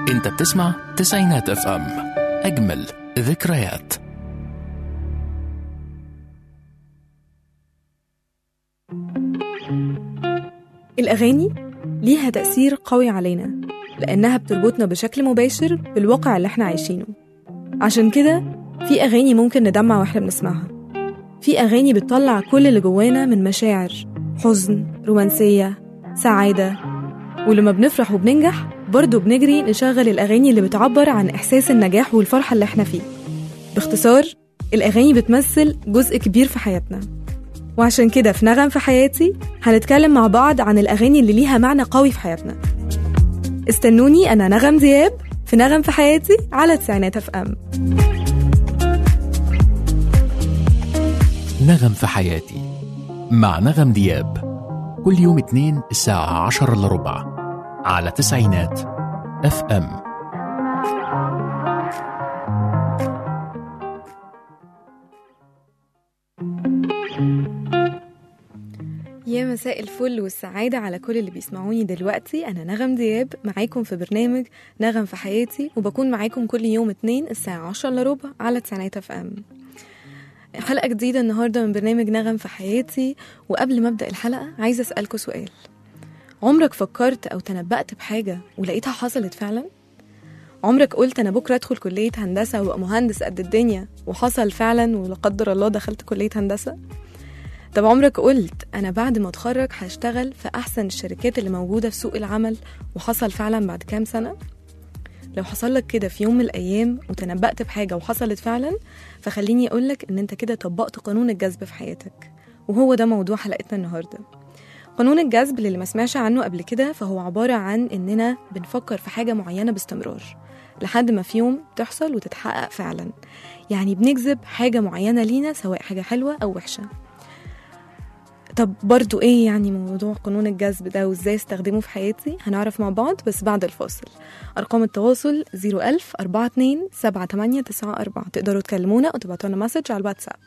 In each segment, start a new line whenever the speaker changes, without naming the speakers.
انت بتسمع تسعينات اف ام، اجمل ذكريات.
الأغاني ليها تأثير قوي علينا لأنها بتربطنا بشكل مباشر بالواقع اللي احنا عايشينه. عشان كده في أغاني ممكن ندمع واحنا بنسمعها، في أغاني بتطلع كل اللي جوانا من مشاعر، حزن، رومانسية، سعادة. ولما بنفرح وبننجح برضو بنجري نشغل الأغاني اللي بتعبر عن إحساس النجاح والفرحة اللي احنا فيه. باختصار، الأغاني بتمثل جزء كبير في حياتنا. وعشان كده في نغم في حياتي هنتكلم مع بعض عن الأغاني اللي ليها معنى قوي في حياتنا. استنوني، أنا نغم دياب في نغم في حياتي على تسعينات اف ام.
نغم في حياتي مع نغم دياب، كل يوم اثنين الساعة 10:15 على تسعينات اف ام.
يا مساء الفل والسعادة على كل اللي بيسمعوني دلوقتي. أنا نغم دياب معاكم في برنامج نغم في حياتي، وبكون معاكم كل يوم اثنين الساعة 10:15 على تسعينات اف ام. حلقة جديدة النهاردة من برنامج نغم في حياتي. وقبل ما أبدأ الحلقة عايزة أسألكوا سؤال: عمرك فكرت أو تنبأت بحاجة ولقيتها حصلت فعلا؟ عمرك قلت أنا بكرة أدخل كلية هندسة وأبقى مهندس قد الدنيا وحصل فعلا ولا قدر الله دخلت كلية هندسة؟ طب عمرك قلت أنا بعد ما أتخرج هشتغل في أحسن الشركات اللي موجودة في سوق العمل وحصل فعلا بعد كام سنة؟ لو حصل لك كده في يوم من الأيام وتنبأت بحاجة وحصلت فعلا، فخليني أقولك إن أنت كده طبقت قانون الجذب في حياتك، وهو ده موضوع حلقتنا النهاردة. قانون الجذب اللي ما سمعش عنه قبل كده فهو عبارة عن إننا بنفكر في حاجة معينة باستمرار لحد ما في يوم تحصل وتتحقق فعلا. يعني بنجذب حاجة معينة لينا، سواء حاجة حلوة أو وحشة. طب برضو ايه يعني موضوع قانون الجذب ده وازاي استخدمه في حياتي؟ هنعرف مع بعض بس بعد الفاصل. ارقام التواصل 010427894، تقدروا تكلمونا او تبعتونا مسج على الواتساب.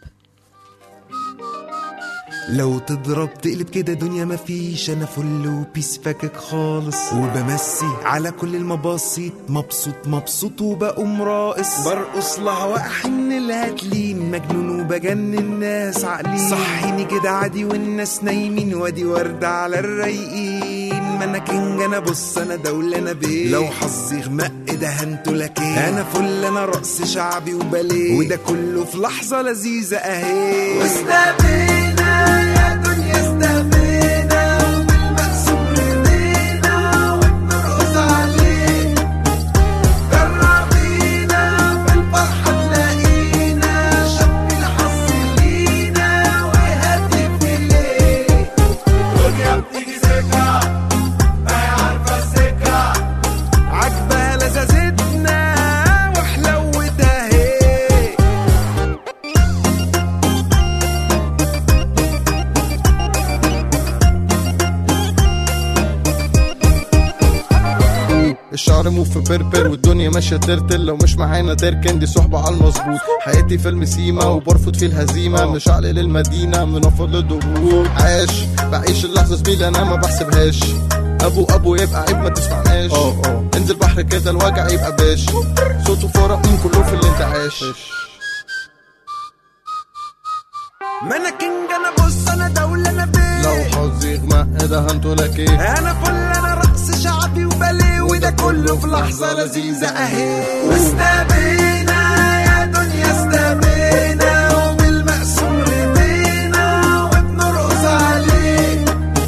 لو تضرب تقلب كده دنيا مفيش، انا فل وبيس فاكك خالص، وبمسي على كل المباسيط، مبسوط وبقوم راقص، برقص لها واحن الهاتلين، مجنون وبجنن الناس عقلين، صحيني كده عادي والناس نايمين، وادي وردة على الرايقين، ما انا كينج انا بص انا دولة انا بيه، لو حظي غمق ده هنتو لكن انا فل انا رقص شعبي وباليه، وده كله في لحظة لذيذة اهي، واستقبلنا يا دنيا استقبلنا، وبالمقسوم رضينا وبنرقص عليه، جربينا في الفرحة تلاقينا، شوفي الحظ لينا وهاتف ليه، دنيا بتيجي سكة ما هي عارفة السكة، عجبها لذاذتنا وحلوتها هي.
الشعر مو في بربر والدنيا ماشيه ترتل، لو مش معانا تركن دي صحبه على المظبوط، حياتي فيلم سيما وبرفض فيه الهزيمه، مش عقل المدينه منفض للضغوط، عاش بعيش اللحظه زميلي انا ما بحسبهاش، ابو يبقى عيب ما تسمعناش، انزل بحر كده الوجع يبقى باش، صوته فرق من كله في اللي انت عاش،
ما انا كينج انا بص انا دولة انا بيه،
لو حظي غمق ده هنتو لك ايه،
انا فل انا رقص شعبي وباليه، وده كله في لحظة لذيذة اهي، واستبينا يا دنيا استبينا، وبالمقسوم رضينا وبنرقص عليه،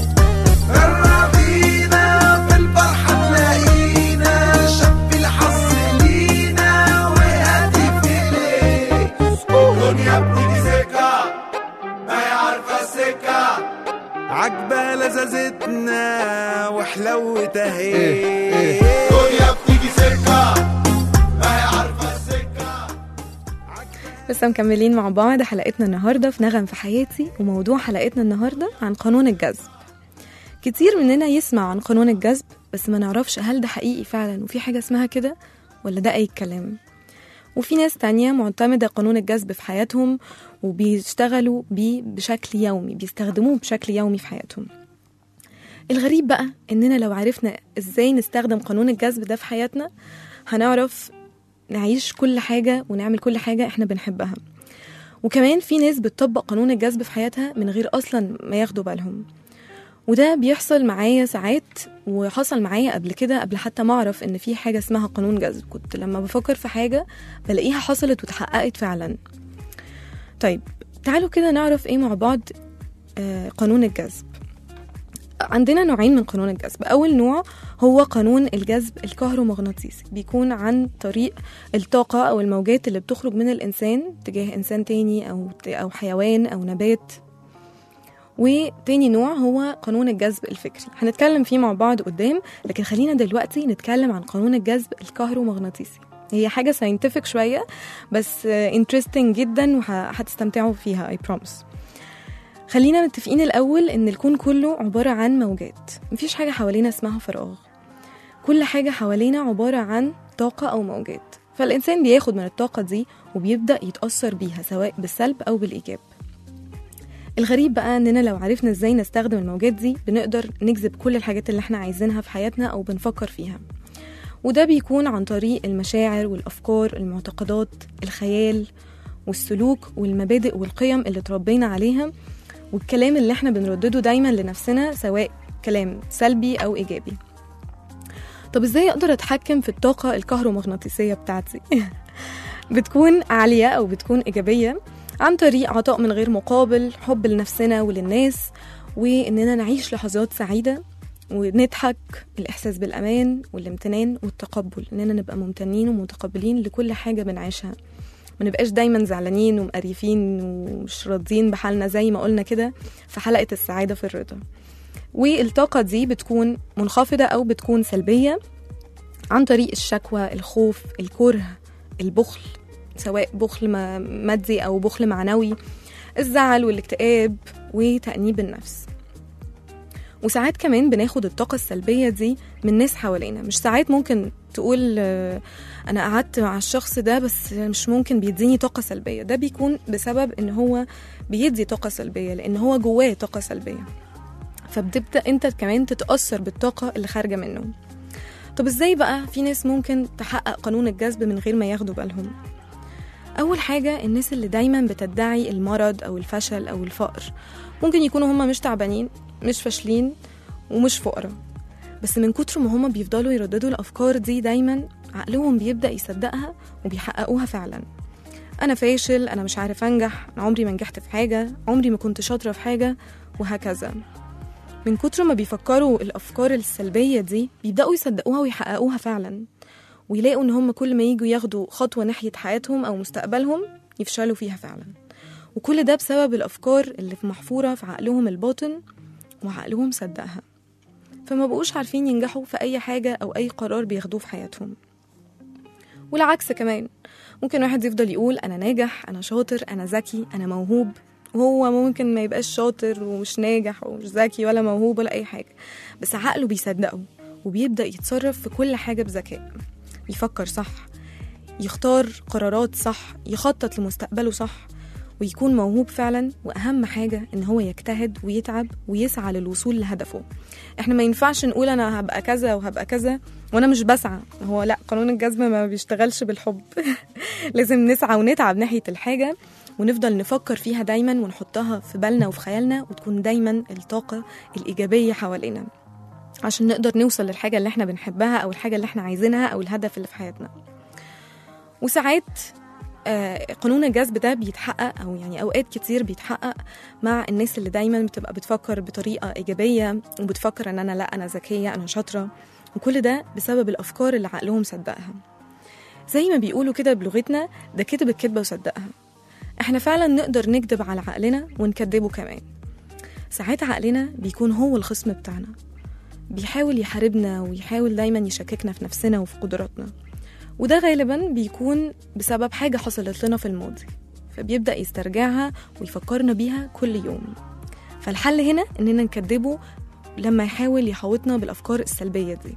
جربينا في الفرحة تلاقينا، شوفي الحظ لينا وهاتف ليه، دنيا بتيجي سكة ما هي عارفة السكة، عجبة لذاذتنا وحلوتها هي، دنيا بتيجي سكة ما هي عارفة السكة.
لسه مكملين مع بعض حلقتنا النهاردة في نغم في حياتي، وموضوع حلقتنا النهاردة عن قانون الجذب. كتير مننا يسمع عن قانون الجذب بس ما نعرفش هل ده حقيقي فعلا وفي حاجة اسمها كده ولا ده أي كلام. وفي ناس تانية معتمدة قانون الجذب في حياتهم وبيشتغلوا بيه بشكل يومي، بيستخدموه بشكل يومي في حياتهم. الغريب بقى إننا لو عرفنا إزاي نستخدم قانون الجذب ده في حياتنا هنعرف نعيش كل حاجة ونعمل كل حاجة إحنا بنحبها. وكمان في ناس بتطبق قانون الجذب في حياتها من غير أصلا ما ياخدوا بالهم، وده بيحصل معايا ساعات، وحصل معايا قبل كده قبل حتى ما أعرف إن في حاجة اسمها قانون جذب. كنت لما بفكر في حاجة بلاقيها حصلت وتحققت فعلا. طيب تعالوا كده نعرف إيه مع بعض قانون الجذب. عندنا نوعين من قانون الجذب. أول نوع هو قانون الجذب الكهرومغناطيسي، بيكون عن طريق الطاقة أو الموجات اللي بتخرج من الإنسان تجاه إنسان تاني أو حيوان أو نبات. وتاني نوع هو قانون الجذب الفكري، هنتكلم فيه مع بعض قدام، لكن خلينا دلوقتي نتكلم عن قانون الجذب الكهرومغناطيسي. هي حاجة ساينتفك شوية بس interesting جدا وهتستمتعوا فيها I promise. خلينا متفقين الأول إن الكون كله عبارة عن موجات، مفيش حاجة حوالينا اسمها فراغ، كل حاجة حوالينا عبارة عن طاقة أو موجات. فالإنسان بياخد من الطاقة دي وبيبدأ يتأثر بيها سواء بالسلب أو بالإيجاب. الغريب بقى إننا لو عرفنا إزاي نستخدم الموجات دي بنقدر نجذب كل الحاجات اللي احنا عايزينها في حياتنا أو بنفكر فيها. وده بيكون عن طريق المشاعر والأفكار، المعتقدات، الخيال والسلوك والمبادئ والقيم اللي تربينا عليها، والكلام اللي احنا بنردده دايما لنفسنا سواء كلام سلبي أو إيجابي. طب إزاي أقدر أتحكم في الطاقة الكهرومغناطيسية بتاعتي؟ بتكون عالية أو بتكون إيجابية عن طريق عطاء من غير مقابل، حب لنفسنا وللناس، وإننا نعيش لحظات سعيدة ونضحك، الإحساس بالأمان والامتنان والتقبل، إننا نبقى ممتنين ومتقبلين لكل حاجة بنعيشها، ما نبقاش دايما زعلانين ومقرفين ومش راضيين بحالنا زي ما قلنا كده في حلقة السعادة في الرضا. والطاقة دي بتكون منخفضة أو بتكون سلبية عن طريق الشكوى، الخوف، الكره، البخل سواء بخل مادي أو بخل معنوي، الزعل والاكتئاب وتأنيب النفس. وساعات كمان بناخد الطاقة السلبية دي من ناس حوالينا. مش ساعات ممكن تقول أنا قعدت مع الشخص ده بس مش ممكن بيديني طاقة سلبية، ده بيكون بسبب إن هو بيدي طاقة سلبية لأن هو جواه طاقة سلبية، فبتبدأ أنت كمان تتأثر بالطاقة اللي خارجة منه. طب إزاي بقى في ناس ممكن تحقق قانون الجذب من غير ما ياخدوا بالهم؟ أول حاجة الناس اللي دايما بتدعي المرض أو الفشل أو الفقر، ممكن يكونوا هما مش تعبانين، مش فاشلين ومش فقراء، بس من كتر ما هما بيفضلوا يرددوا الأفكار دي دايما عقلهم بيبدأ يصدقها وبيحققوها فعلا. أنا فاشل، أنا مش عارف أنجح، أنا عمري ما نجحت في حاجة، عمري ما كنت شاطرة في حاجة، وهكذا. من كتر ما بيفكروا الأفكار السلبية دي بيبدأوا يصدقوها ويحققوها فعلا، ويلاقوا إن هم كل ما يجوا ياخدوا خطوة ناحية حياتهم أو مستقبلهم يفشلوا فيها فعلا. وكل ده بسبب الأفكار اللي محفورة في عقلهم الباطن وعقلهم صدقها، فما بقوش عارفين ينجحوا في أي حاجة أو أي قرار بياخدوه في حياتهم. والعكس كمان، ممكن واحد يفضل يقول أنا ناجح، أنا شاطر، أنا ذكي، أنا موهوب، وهو ممكن ما يبقاش شاطر ومش ناجح ومش ذكي ولا موهوب ولا أي حاجة، بس عقله بيصدقه وبيبدأ يتصرف في كل حاجة بذكاء، يفكر صح، يختار قرارات صح، يخطط لمستقبله صح، ويكون موهوب فعلا. وأهم حاجة إن هو يجتهد ويتعب ويسعى للوصول لهدفه. إحنا ما ينفعش نقول أنا هبقى كذا وهبقى كذا وأنا مش بسعى، هو لا، قانون الجذب ما بيشتغلش بالحب. لازم نسعى ونتعب ناحية الحاجة ونفضل نفكر فيها دايما ونحطها في بالنا وفي خيالنا، وتكون دايما الطاقة الإيجابية حوالينا عشان نقدر نوصل للحاجة اللي احنا بنحبها أو الحاجة اللي احنا عايزينها أو الهدف اللي في حياتنا. وساعات قانون الجذب ده بيتحقق، أو يعني أوقات كتير بيتحقق مع الناس اللي دايما بتبقى بتفكر بطريقة إيجابية وبتفكر أن أنا لا، أنا ذكية، أنا شاطرة، وكل ده بسبب الأفكار اللي عقلهم صدقها. زي ما بيقولوا كده بلغتنا، ده كتب الكذبة وصدقها. احنا فعلا نقدر نكذب على عقلنا ونكذبه كمان. ساعات عقلنا بيكون هو الخصم بتاعنا، بيحاول يحاربنا ويحاول دايما يشككنا في نفسنا وفي قدراتنا، وده غالبا بيكون بسبب حاجة حصلت لنا في الماضي، فبيبدأ يسترجعها ويفكرنا بيها كل يوم. فالحل هنا إننا نكذبه لما يحاول يحوطنا بالأفكار السلبية دي،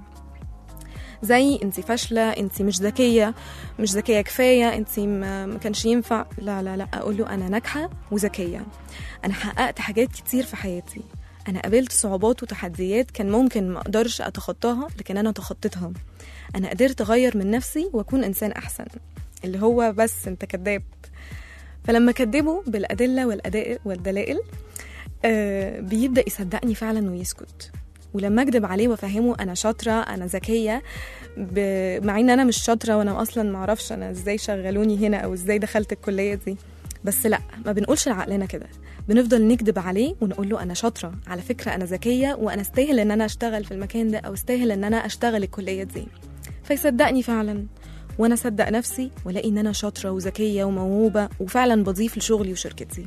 زي انتي فاشلة، انتي مش ذكية كفاية، انتي ما كانش ينفع. لا لا لا، أقول له أنا ناجحة وذكية، أنا حققت حاجات كتير في حياتي، أنا قابلت صعوبات وتحديات كان ممكن ما أقدرش أتخطاها، لكن أنا تخطيتها. أنا قدرت أغير من نفسي وأكون إنسان أحسن. اللي هو بس أنت كذاب. فلما كذبه بالأدلة والدلائل بيبدأ يصدقني فعلا ويسكت. ولما أكذب عليه وأفهمه أنا شاطرة أنا ذكية، مع إن أنا مش شاطرة وأنا أصلا معرفش أنا إزاي شغلوني هنا أو إزاي دخلت الكلية دي، بس لأ، ما بنقولش لعقلنا كده، بنفضل نكذب عليه ونقول له أنا شاطرة، على فكرة أنا ذكية وأنا استاهل إن أنا أشتغل في المكان ده أو استاهل إن أنا أشتغل الكلية دي. فيصدقني فعلا وأنا أصدق نفسي ولاقي إن أنا شاطرة وذكية وموهوبة وفعلا بضيف لشغلي وشركتي.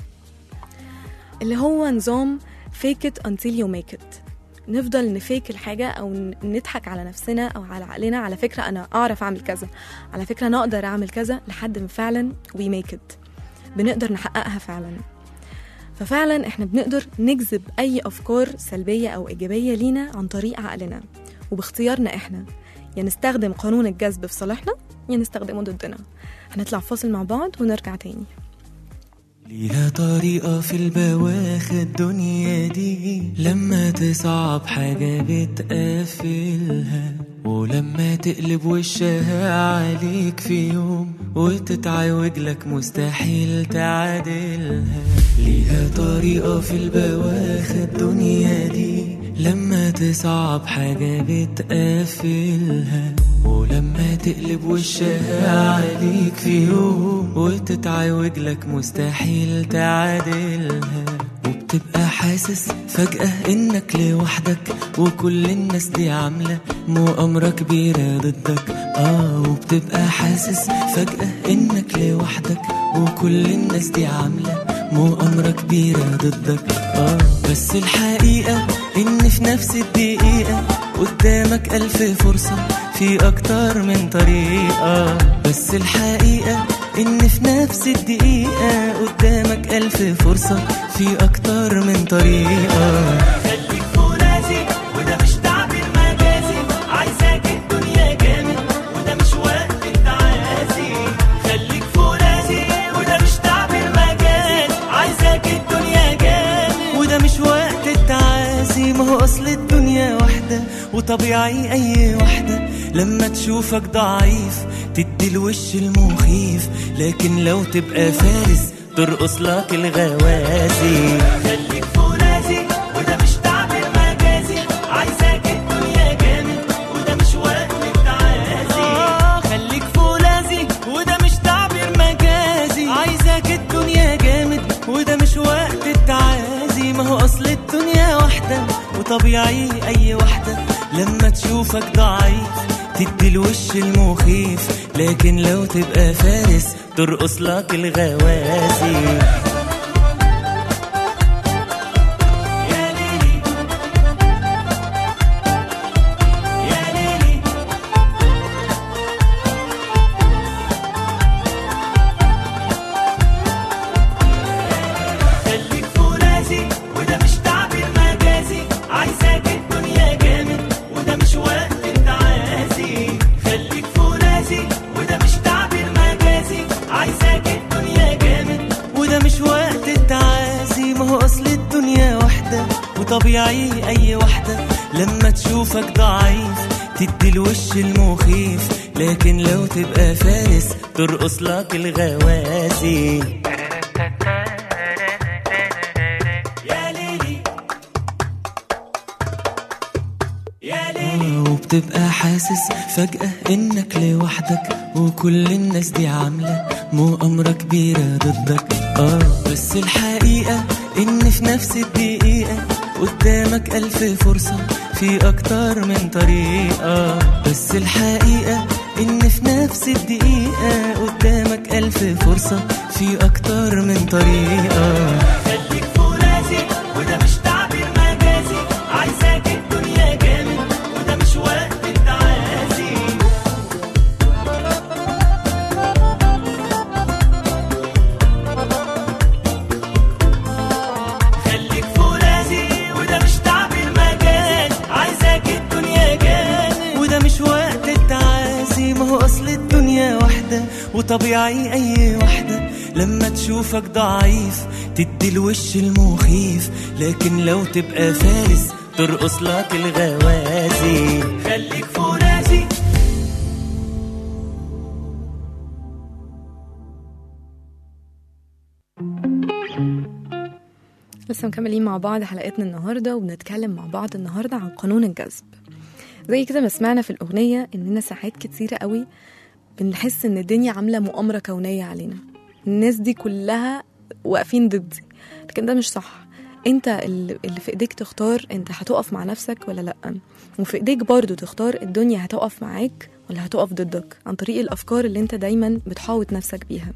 اللي هو نظام fake it until you make it. نفضل نفيك الحاجة أو نضحك على نفسنا أو على عقلنا، على فكرة أنا أعرف أعمل كذا، على فكرة أنا أقدر أعمل كذا، لحد ما فعلا we make it بنقدر نحققها فعلا. ففعلا إحنا بنقدر نجذب أي أفكار سلبية أو إيجابية لينا عن طريق عقلنا وباختيارنا إحنا. نستخدم قانون الجذب في صالحنا نستخدمه ضدنا. هنطلع فاصل مع بعض ونرجع تاني.
ليها طريقة في البواخة الدنيا دي، لما تصعب حاجة بتقفلها، ولما تقلب وشها عليك في يوم وتتعوج لك مستحيل تعادلها. ليها طريقة في البواخة الدنيا دي، لما تصعب حاجة بتقفلها، ولما تقلب وشها عليك في يوم وتتعوج لك مستحيل تعادلها. وبتبقى حاسس فجأة انك لوحدك وكل الناس دي عاملة مؤامرة كبيرة ضدك. وبتبقى حاسس فجأة انك لوحدك وكل الناس دي عاملة مؤامرة كبيرة ضدك. بس الحقيقة ان في نفس الدقيقة قدامك 1000 فرصة في اكتر من طريقة. بس الحقيقة ان في نفس الدقيقة قدامك 1000 فرصة في اكتر من طريقة.
خليك فرازي وده مش تعبير مجازي، عايزاك الدنيا جامد وده مش وقت التعازي. خليك فرازي وده مش تعبير مجازي، عايزاك الدنيا جامد
وده مش وقت التعازي. ما هو اصل الدنيا واحدة وطبيعي اي واحدة لما تشوفك ضعيف تدي الوش المخيف، لكن لو تبقى فارس ترقص لك الغوازي.
خليك فرازي وده مش تعبير مجازي، عايزاك الدنيا جامد وده مش وقت التعازي.
خليك فرازي وده مش تعبير مجازي، عايزاك الدنيا جامد وده مش وقت التعازي. ما هو اصل الدنيا واحدة وطبيعي اي واحدة لما تشوفك ضعيف تدي الوش المخيف، لكن لو تبقى فارس ترقص لك الغوازي.
يا ليلي يا ليلي خليك فرازي وده مش تعبير مجازي، عايزاك الدنيا جامد وده مش وقت التعازي. خليك فرازي وده مش تعبير مجازي، عايزاك الدنيا جامد
وده مش وقت التعازي. ما هو اصل الدنيا واحدة وطبيعي اي واحدة لما تشوفك ضعيف تدي الوش المخيف، لكن لو تبقى فارس ترقص لك الغوازي.
يا ليلي يا ليلي.
وبتبقى حاسس فجأة انك لوحدك وكل الناس دي عاملة مؤامرة كبيرة ضدك. بس الحقيقة ان في نفس الدقيقة قدامك 1000 فرصة في اكتر من طريقة. بس الحقيقة ان في نفس الدقيقة قدامك 1000 فرصة في اكتر من طريقة.
خليك فرازي وده مش تعبير مجازي، عايزاك الدنيا جامد وده مش وقت التعازي. خليك فرازي وده مش تعبير مجازي، عايزاك الدنيا جامد
وده مش وقت التعازي. ما هو اصل الدنيا واحدة وطبيعي اي واحدة لما تشوفك ضعيف تدي الوش المخيف، لكن لو تبقى فارس ترقص لك الغوازي.
خليك فرازي.
لسه مكملين مع بعض حلقتنا النهاردة، وبنتكلم مع بعض النهاردة عن قانون الجذب. زي كده ما سمعنا في الأغنية إننا ساعات كتيرة قوي بنحس إن الدنيا عاملة مؤامرة كونية علينا، الناس دي كلها واقفين ضدي، لكن ده مش صح. انت اللي في ايديك تختار انت هتقف مع نفسك ولا لأ، وفي ايديك برضو تختار الدنيا هتقف معاك ولا هتقف ضدك، عن طريق الأفكار اللي انت دايما بتحاوط نفسك بيها.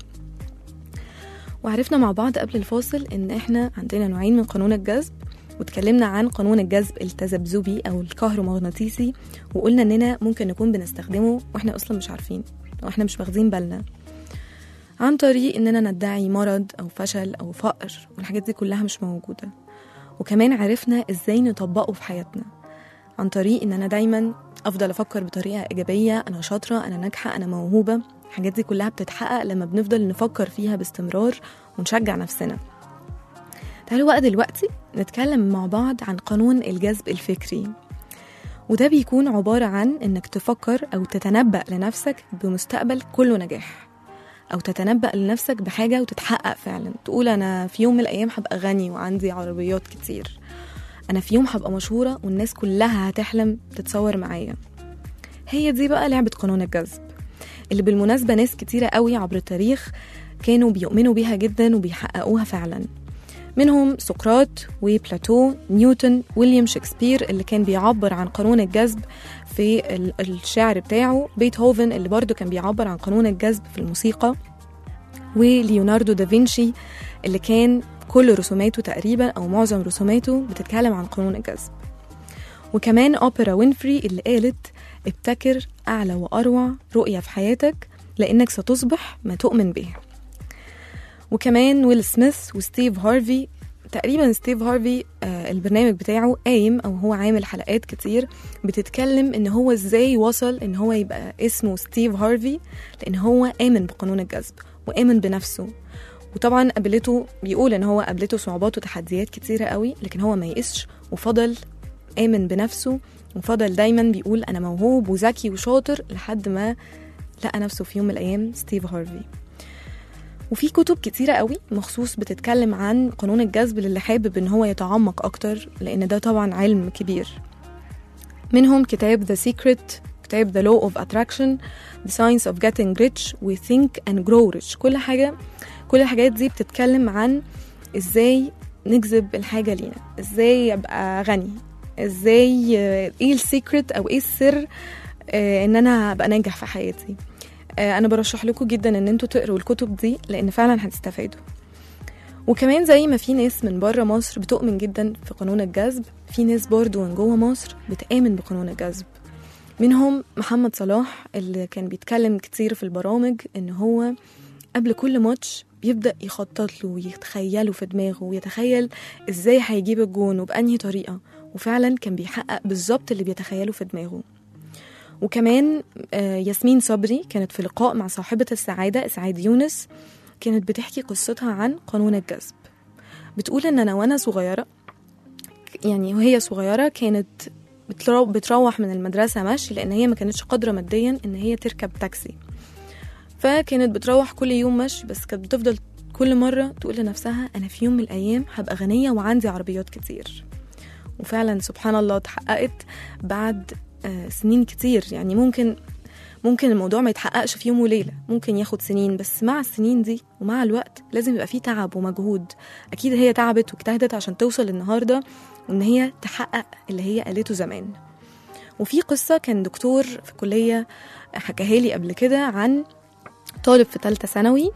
وعرفنا مع بعض قبل الفاصل ان احنا عندنا نوعين من قانون الجذب، واتكلمنا عن قانون الجذب التذبذبي او الكهرومغناطيسي، وقلنا اننا ممكن نكون بنستخدمه واحنا اصلا مش عارفين واحنا مش واخدين بالنا، عن طريق اننا ندعي مرض او فشل او فقر، والحاجات دي كلها مش موجودة. وكمان عرفنا ازاي نطبقه في حياتنا، عن طريق ان انا دايما افضل افكر بطريقة ايجابية، انا شاطرة، انا ناجحة، انا موهوبة. الحاجات دي كلها بتتحقق لما بنفضل نفكر فيها باستمرار ونشجع نفسنا. تعالوا بقى دلوقتي نتكلم مع بعض عن قانون الجذب الفكري، وده بيكون عبارة عن انك تفكر او تتنبأ لنفسك بمستقبل كله نجاح، او تتنبأ لنفسك بحاجة وتتحقق فعلا. تقول انا في يوم من الايام هبقى غني وعندي عربيات كتير، انا في يوم هبقى مشهورة والناس كلها هتحلم تتصور معايا. هي دي بقى لعبة قانون الجذب، اللي بالمناسبة ناس كتيرة قوي عبر التاريخ كانوا بيؤمنوا بيها جدا وبيحققوها فعلا. منهم سقراط وبلاتو، نيوتن، ويليام شكسبير اللي كان بيعبر عن قانون الجذب في الشعر بتاعه، بيتهوفن اللي برضو كان بيعبر عن قانون الجذب في الموسيقى، وليوناردو دافنشي اللي كان كل رسوماته تقريبا أو معظم رسوماته بتتكلم عن قانون الجذب. وكمان أوبرا وينفري اللي قالت ابتكر أعلى وأروع رؤية في حياتك لأنك ستصبح ما تؤمن به. وكمان ويل سميث وستيف هارفي، تقريبا ستيف هارفي البرنامج بتاعه قايم أو هو عامل حلقات كتير بتتكلم إن هو إزاي وصل إن هو يبقى اسمه ستيف هارفي، لأن هو آمن بقانون الجذب وآمن بنفسه. وطبعا قابلته، بيقول إن هو قابلته صعوبات وتحديات كتيرة قوي، لكن هو ما يقسش وفضل آمن بنفسه، وفضل دايما بيقول أنا موهوب وذكي وشاطر، لحد ما لقى نفسه في يوم من الأيام ستيف هارفي. وفي كتب كتيرة قوي مخصوص بتتكلم عن قانون الجذب للي حابب إن هو يتعمق أكتر، لأن ده طبعا علم كبير. منهم كتاب The Secret، كتاب The Law of Attraction، The Science of Getting Rich، و Think and Grow Rich. كل الحاجات دي بتتكلم عن إزاي نجذب الحاجة لينا، إزاي أبقى غني، إزاي إيه السيكريت أو إيه السر إن أنا أبقى ناجح في حياتي. أنا برشح لكم جدا إن أنتوا تقروا الكتب دي، لأن فعلا هتستفادوا. وكمان زي ما في ناس من بره مصر بتؤمن جدا في قانون الجذب، في ناس برضو من جوه مصر بتآمن بقانون الجذب. منهم محمد صلاح اللي كان بيتكلم كتير في البرامج إن هو قبل كل ماتش بيبدأ يخطط له ويتخيله في دماغه، ويتخيل إزاي هيجيب الجون وبأنهي طريقة، وفعلا كان بيحقق بالظبط اللي بيتخيله في دماغه. وكمان ياسمين صبري كانت في لقاء مع صاحبة السعادة إسعاد يونس، كانت بتحكي قصتها عن قانون الجذب. بتقول إن أنا وأنا صغيرة، يعني وهي صغيرة كانت بتروح من المدرسة ماشي، لأن هي ما كانتش قادرة ماديا إن هي تركب تاكسي، فكانت بتروح كل يوم ماشي، بس كانت بتفضل كل مرة تقول لنفسها أنا في يوم من الأيام هبقى غنية وعندي عربيات كتير. وفعلا سبحان الله تحققت بعد سنين كتير. يعني ممكن الموضوع ما يتحققش في يوم وليلة، ممكن ياخد سنين، بس مع السنين دي ومع الوقت لازم يبقى فيه تعب ومجهود. أكيد هي تعبت واجتهدت عشان توصل النهاردة وإن هي تحقق اللي هي قالته زمان. وفي قصة كان دكتور في كلية حكاها لي قبل كده عن طالب في 3 ثانوي،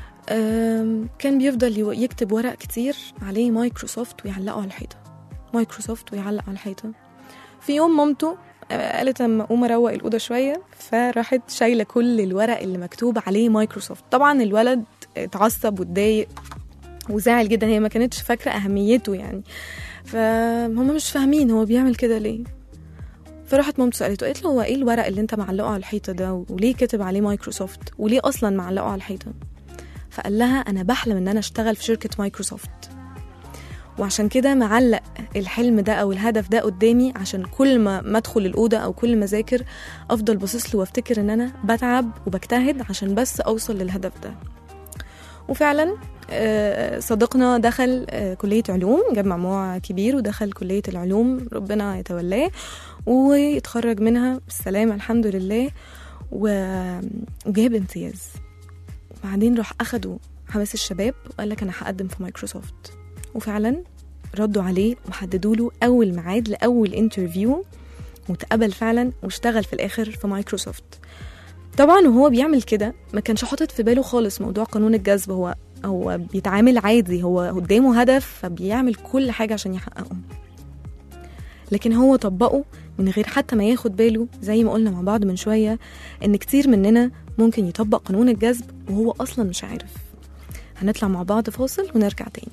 كان بيفضل يكتب ورق كتير عليه مايكروسوفت ويعلقه على الحيطة، مايكروسوفت ويعلق على الحيطة. في يوم مامته قالت اما اقوم اروق الأوضة شوية، فراحت شايلة كل الورق اللي مكتوب عليه مايكروسوفت. طبعا الولد اتعصب واتضايق وزعل جدا، هي ما كانتش فاكرة أهميته يعني، فهم مش فاهمين هو بيعمل كده ليه. فراحت مامته سألته، قالت له هو ايه الورق اللي انت معلقه على الحيطة ده، وليه كتب عليه مايكروسوفت، وليه اصلا معلقه على الحيطة؟ فقال لها انا بحلم ان انا اشتغل في شركة مايكروسوفت. وعشان كده معلق الحلم ده أو الهدف ده قدامي، عشان كل ما ادخل الأوضة أو كل ما أذاكر أفضل باصص له وافتكر إن أنا بتعب وبجتهد عشان بس أوصل للهدف ده. وفعلا صديقنا دخل كلية علوم، جاب مجموع كبير ودخل كلية العلوم، ربنا يتولاه ويتخرج منها بالسلامة الحمد لله، وجاب امتياز. وبعدين راح أخدوا حماس الشباب وقال لك أنا هقدم في مايكروسوفت، وفعلا ردوا عليه وحددوا له أول ميعاد لأول انترفيو، وتقبل فعلا واشتغل في الآخر في مايكروسوفت. طبعا وهو بيعمل كده ما كانش حاطط في باله خالص موضوع قانون الجذب، هو بيتعامل عادي، هو قدامه هدف فبيعمل كل حاجة عشان يحققه، لكن هو طبقه من غير حتى ما ياخد باله. زي ما قلنا مع بعض من شوية إن كتير مننا ممكن يطبق قانون الجذب وهو أصلا مش عارف. هنطلع مع بعض فاصل ونرجع تاني.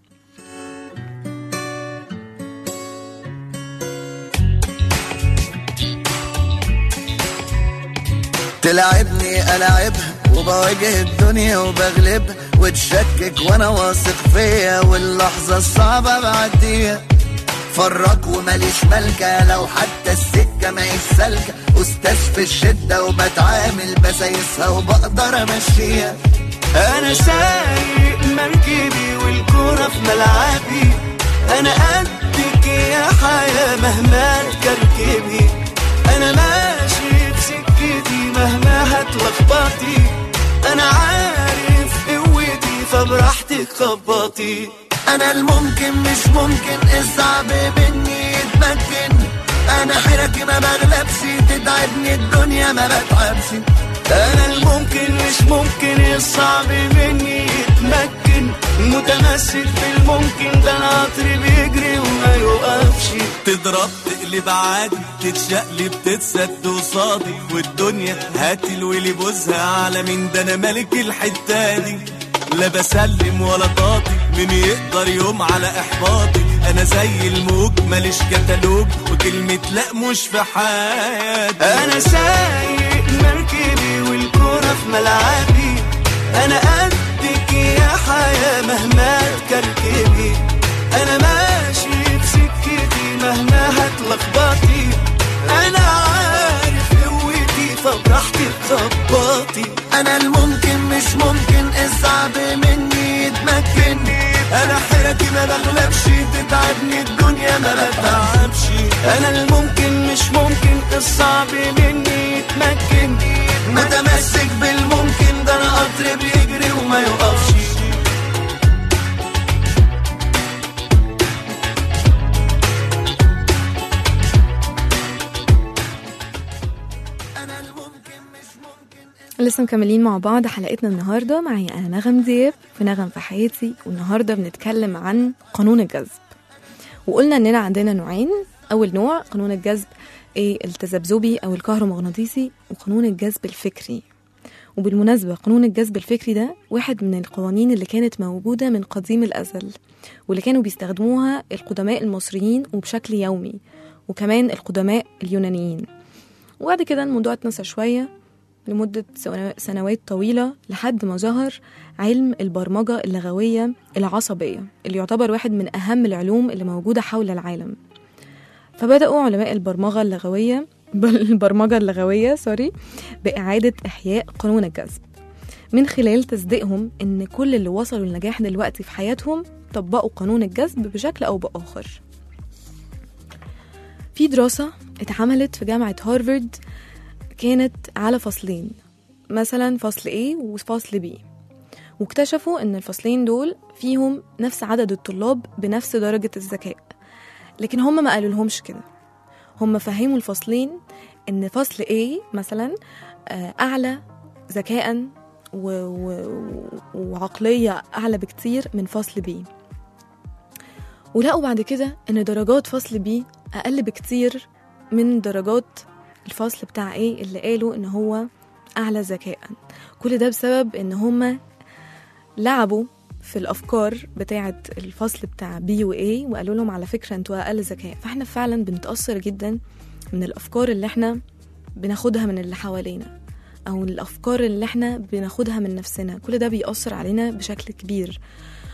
تلعبني ألعبها وبواجه الدنيا وبغلبها، وتشكك وانا واثق فيا، واللحظة الصعبة بعديها. فرق وماليش ملكة لو حتى السكة ماهيش سالكة، أستاذ في الشدة وبتعامل بسايسها وبقدر أمشيها.
أنا سايق مركبي والكورة في ملعبي، أنا قدك يا حياة مهما تركبي، أنا ماشي في سكتي مهما هتلخبطي، أنا عارف قوتي فبراحتك خبطي.
أنا الممكن مش ممكن، الصعب مني يتمكن، أنا حيرتي ما بغلبش، تتعبني الدنيا ما بتعبش.
أنا الممكن مش ممكن، الصعب مني يتمكن، متمسك بالممكن، ده القطر بيجري وما يوقفش.
تضرب تقلب عادي، تتشقلب تتسد وصادي، والدنيا هاتي الولي بوزها على مين، ده أنا ملك الحتة دي، لا بسلم ولا طاطي، مين يقدر يوم على إحباطي، أنا زي الموج ماليش كتالوج، وكلمة لأ مش في حياتي.
أنا سايق مركبي والكورة في ملعبي، أنا قدك يا حياة مهما تكركبي، أنا ماشي في سكتي مهما هتلخبطي، أنا عارف قوتي فبراحتك خبطي.
أنا الممكن مش ممكن، الصعب مني يتمكن،
أنا حيرتي ما بغلبش، تتعبني الدنيا ما بتعبش. أنا الممكن مش ممكن، الصعب مني يتمكن،
متمسك بالممكن، ده أنا قطر بيجري وما يوقفش.
لسه مكملين مع بعض حلقتنا النهاردة. معي أنا نغم دياب في نغم في حياتي، والنهاردة بنتكلم عن قانون الجذب. وقلنا أننا عندنا نوعين، أول نوع قانون الجذب التذبذبي أو الكهرومغناطيسي، وقانون الجذب الفكري. وبالمناسبة قانون الجذب الفكري ده واحد من القوانين اللي كانت موجودة من قديم الأزل، واللي كانوا بيستخدموها القدماء المصريين وبشكل يومي، وكمان القدماء اليونانيين. وبعد كده الموضوع اتنسى شوية لمدة سنوات طويلة لحد ما ظهر علم البرمجة اللغوية العصبية، اللي يعتبر واحد من أهم العلوم اللي موجودة حول العالم. فبدأوا علماء البرمجة اللغوية بإعادة إحياء قانون الجذب، من خلال تصديقهم إن كل اللي وصلوا للنجاح دلوقتي في حياتهم طبقوا قانون الجذب بشكل أو بآخر. في دراسة اتعملت في جامعة هارفارد كانت على فصلين، مثلا فصل A وفصل B، واكتشفوا ان الفصلين دول فيهم نفس عدد الطلاب بنفس درجة الذكاء، لكن هم ما قالوا لهمش كده. هم فهموا الفصلين ان فصل A مثلا اعلى ذكاء وعقلية اعلى بكتير من فصل B، ولقوا بعد كده ان درجات فصل B اقل بكتير من درجات الفصل بتاع A اللي قالوا ان هو اعلى ذكاء. كل ده بسبب ان هم لعبوا في الافكار بتاعه الفصل بتاع B و A، وقالوا لهم على فكره انتوا اقل ذكاء. فاحنا فعلا بنتاثر جدا من الافكار اللي احنا بناخدها من اللي حوالينا، او الافكار اللي احنا بناخدها من نفسنا. كل ده بيأثر علينا بشكل كبير.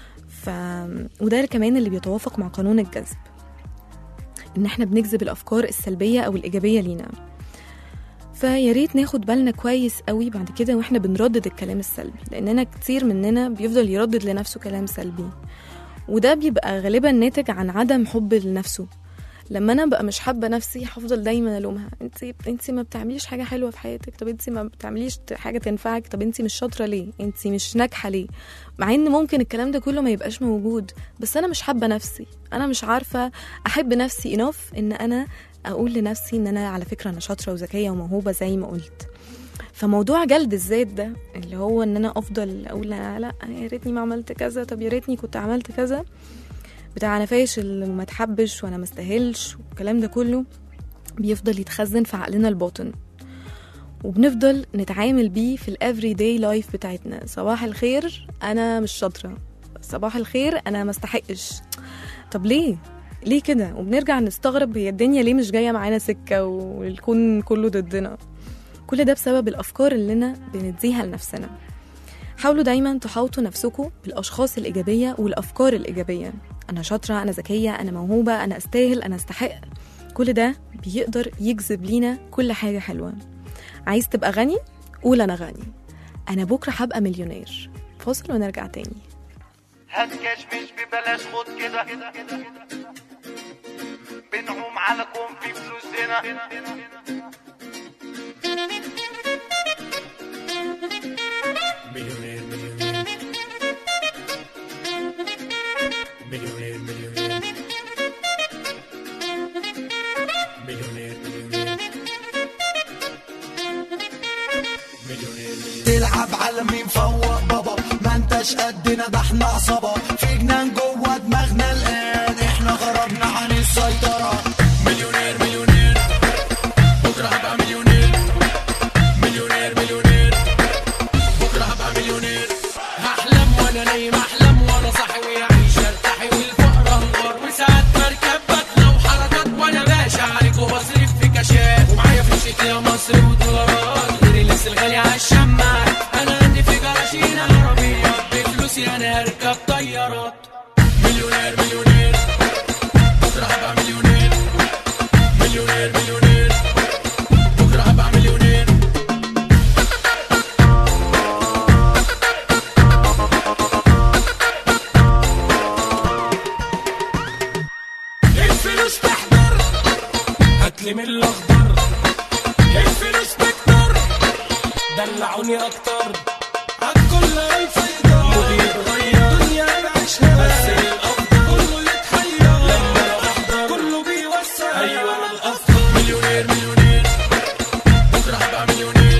وده كمان اللي بيتوافق مع قانون الجذب، ان احنا بنجذب الافكار السلبيه او الايجابيه لينا. فياريت ناخد بالنا كويس قوي بعد كده واحنا بنردد الكلام السلبي، لاننا كتير مننا بيفضل يردد لنفسه كلام سلبي، وده بيبقى غالبا ناتج عن عدم حب لنفسه. لما انا بقى مش حابه نفسي هفضل دايما الومها، انت ما بتعمليش حاجه حلوه في حياتك، طب انت ما بتعمليش حاجه تنفعك، طب انت مش شاطره ليه، انت مش ناجحه ليه، مع ان ممكن الكلام ده كله ما يبقاش موجود، بس انا مش حابه نفسي، انا مش عارفه احب نفسي انف ان انا اقول لنفسي ان انا على فكره انا شاطره وذكيه وموهوبه زي ما قلت. فموضوع جلد الذات ده اللي هو ان انا افضل اقول لا يا ريتني ما عملت كذا، طب يا ريتني كنت عملت كذا، بتاع انا فاشل وما اتحبش وانا ما استاهلش، والكلام ده كله بيفضل يتخزن في عقلنا الباطن، وبنفضل نتعامل بيه في الافري داي لايف بتاعتنا. صباح الخير انا مش شاطره، صباح الخير انا ما استحقش، طب ليه كده؟ وبنرجع نستغرب هي الدنيا ليه مش جايه معانا سكه والكون كله ضدنا. كل ده بسبب الافكار اللي بنديها لنفسنا. حاولوا دايما تحاوطوا نفسكم بالاشخاص الايجابيه والافكار الايجابيه، انا شاطره، انا ذكيه، انا موهوبه، انا استاهل، انا استحق. كل ده بيقدر يجذب لينا كل حاجه حلوه. عايز تبقى غني؟ قول انا غني، انا بكره هبقى مليونير. فاصل ونرجع تاني.
هات كاش مش ببلاش، خد كده بنعوم على كون في فلوس هنا. تلعب على مين فوق بابا، ما انتش قدنا، ده احنا عصابة في جنان جوه دماغنا الآن، احنا غربنا عن السيطرة. مليونير بكرة هبقى مليونير، بكرة هبقى مليونير. هحلم وانا نايم، احلم وانا صاحي، ويعيش ارتاحي والفقر انهار، وساعات مركب بدلة وحركات وانا باشا عليك وبصرف في كاشات، ومعايا فلوس يا مصر ودولارات غير اللبس الغالي عالشماعات. انا عندي في جراشين عربيات بفلوسي انا اركب طيارات. مليونير بكرة هبقى مليونير، بكرة هبقى مليونير. الفلوس تحضر، هاتلي من الاخضر، الفلوس تكتر، دلعوني اكتر، عالكل هيفيضر، مودي يتغير، دنيا بعيشها بس الافضل، كله يتحير لما احضر، كله بيوسع، ايوه انا الافضل. مليونير بكره هبقى مليونير،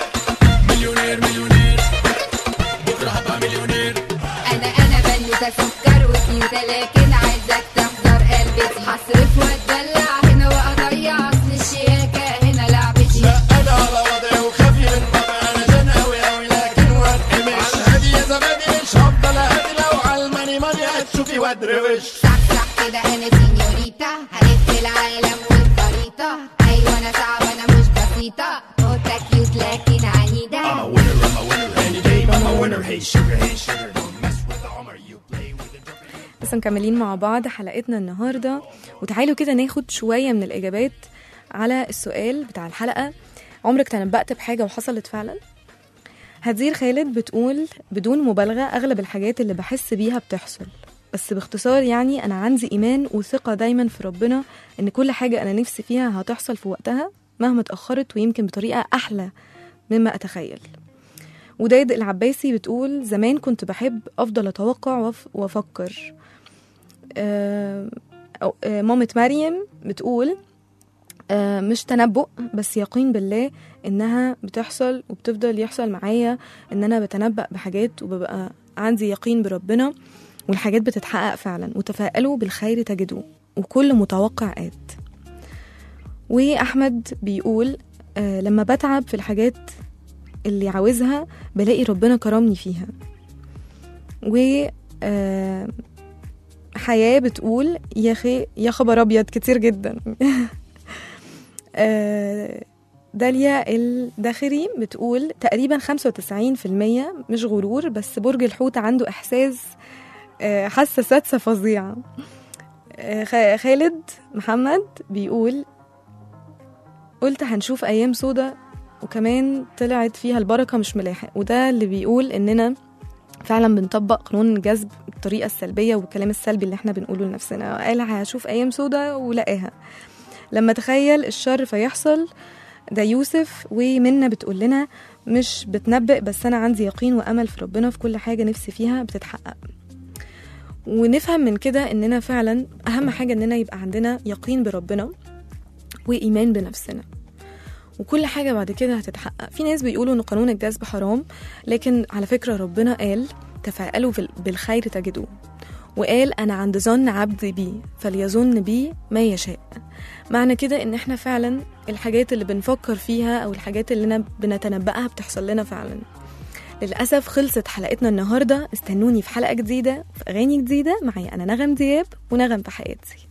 بكره هبقى مليونير.
انا بنوتة سكر وكيوتة، لكن عايزك تحضر قلبي، هصرف واتدلع هنا واضيع، اصل الشياكة هنا لعبتي.
لا انا على وضعي وخافي من طبعي، انا جن اوي لكن واتقمش، على الهادي يا زبادي مش هفضل اهدي، لو على الماني هتشوفي وادروش.
صح كده انا سينيوريتا، هلف العالم والخريطة، ايوه انا صعبة انا مش بسيطة، قطة كيوت لكن عنيدة. I'm a winner any day, I'm a winner. Hey sugar don't mess with Omar, you play with the joker.
لسه مكملين مع بعض حلقتنا النهارده، وتعالوا كده ناخد شويه من الاجابات على السؤال بتاع الحلقه. عمرك تنبأت بحاجه وحصلت فعلا؟ هدير خالد بتقول بدون مبالغه اغلب الحاجات اللي بحس بيها بتحصل، بس باختصار يعني انا عندي ايمان وثقه دايما في ربنا ان كل حاجه انا نفسي فيها هتحصل في وقتها مهما اتاخرت، ويمكن بطريقه احلى مما اتخيل. ودايد العباسي بتقول زمان كنت بحب افضل اتوقع وافكر. مامة مريم بتقول مش تنبؤ بس يقين بالله انها بتحصل وبتفضل يحصل معايا، ان انا بتنبأ بحاجات وببقى عندي يقين بربنا والحاجات بتتحقق فعلا، وتفائلوا بالخير تجدوه وكل متوقع آت. واحمد بيقول لما بتعب في الحاجات اللي عاوزها بلاقي ربنا كرمني فيها. و حياة بتقول يا خبر ابيض كتير جدا. داليا الداخري بتقول تقريبا 95% مش غرور، بس برج الحوت عنده احساس حاسة سادسة فظيعة. خالد محمد بيقول قلت هنشوف أيام سودة وكمان طلعت فيها البركة مش ملاحق، وده اللي بيقول إننا فعلا بنطبق قانون الجذب بالطريقة السلبية والكلام السلبي اللي احنا بنقوله لنفسنا. قال هشوف أيام سودة ولقاها. لما تخيل الشر فيحصل. ده يوسف. ومنى بتقول لنا مش بتنبئ بس أنا عندي يقين وأمل في ربنا في كل حاجة نفسي فيها بتتحقق. ونفهم من كده إننا فعلا أهم حاجة إننا يبقى عندنا يقين بربنا وإيمان بنفسنا، وكل حاجة بعد كده هتتحقق. في ناس بيقولوا إن قانون الجذب حرام، لكن على فكرة ربنا قال تفاءلوا بالخير تجدوه، وقال أنا عند ظن عبدي بي فليظن بي ما يشاء. معنى كده إن إحنا فعلا الحاجات اللي بنفكر فيها أو الحاجات اللي بنتنبأها بتحصل لنا فعلا. للأسف خلصت حلقتنا النهاردة. استنوني في حلقة جديدة في أغاني جديدة معي أنا نغم دياب ونغم في حياتي.